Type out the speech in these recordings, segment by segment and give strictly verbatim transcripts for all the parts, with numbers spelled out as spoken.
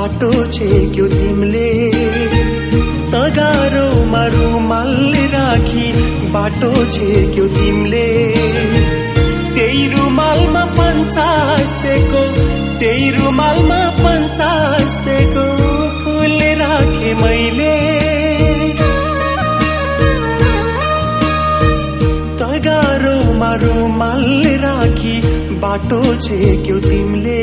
बाटो छेक्यौ तिमीले, तगारोमा रुमाल राखी बाटो छेक्यौ तिमीले, त्यही रुमालमा पञ्चासेको त्यही रुमालमा पञ्चासेको फुल राखे मैले, तगारोमा रुमाल राखी बाटो छेक्यौ तिमीले।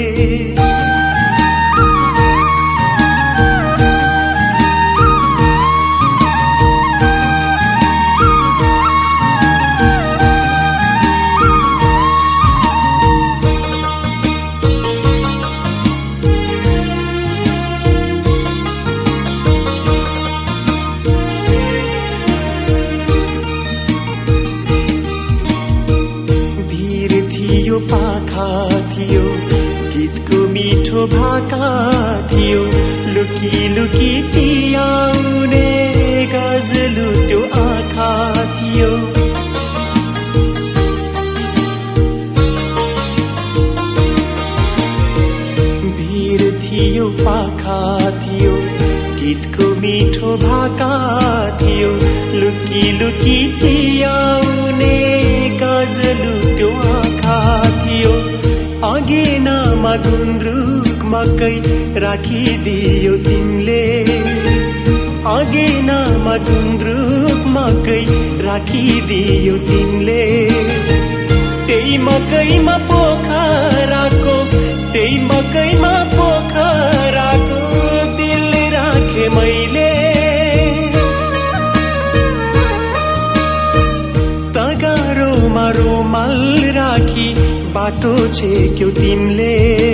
पाखा थियो गीतको मिठो भाका थियो, लुकी लुकी चियाउने गजलु त्यो आँखा थियो, भिर थियो पाखा थियो गीतको मिठो भाका थियो, लुकी लुकी चियाउने गजलु त्यो आँखा थियो, अगेनामा गुन्द्रुक मकै राखिदियो तिमीले, अगेनामा गुन्द्रुक मकै राखिदियो तिमीले, त्यही मकैमा पोखराको त्यही मकैमा पोखराको दिल राखे मैले, तगारोमा रुमाल राखी बाटो छेक्यौ तिमीले।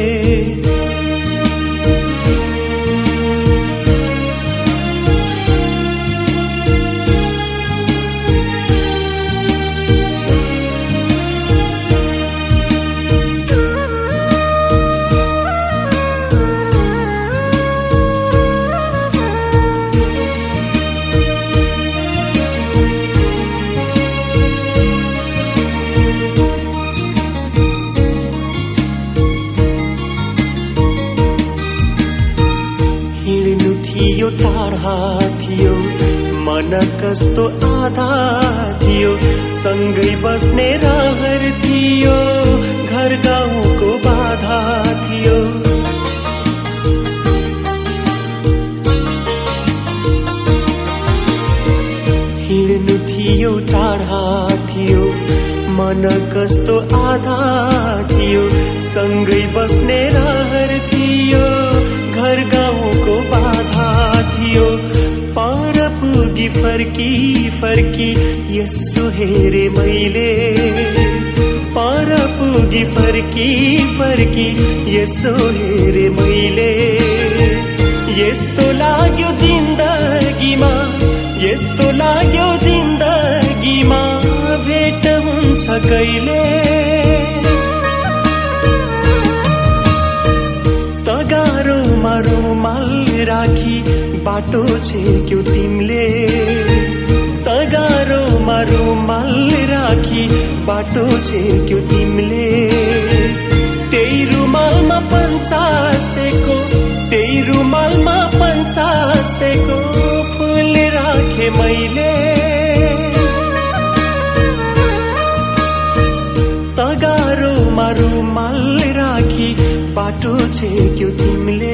टाढा थियो मन कस्तो आधा थियो, सँगै बस्ने रहर थियो घर गाउँको बाधा थियो, हिँड्नु थियो टाढा थियो मन कस्तो आधा थियो, सँगै बस्ने रहर थियो घर गाउँको बाधा थियो, पर पुगी फर्की फर्की यसो हेरे मैले, पर पुगी फर्की फर्की यसो हेरे मैले, यस्तो लाग्यो जिन्दगीमा यस्तो लाग्यो जिन्दगीमा भेट हुन्छ कहिले, तगारोमा रुमाल राखी बाटो छेक्यौ तिमीले, तगारोमा रुमाल राखी बाटो छेक्यौ तिमीले, त्यही रुमालमा पञ्चासेको त्यही रुमालमा पञ्चासेको फुल राखे मैले, तगारोमा रुमाल राखी बाटो छेक्यौ तिमीले।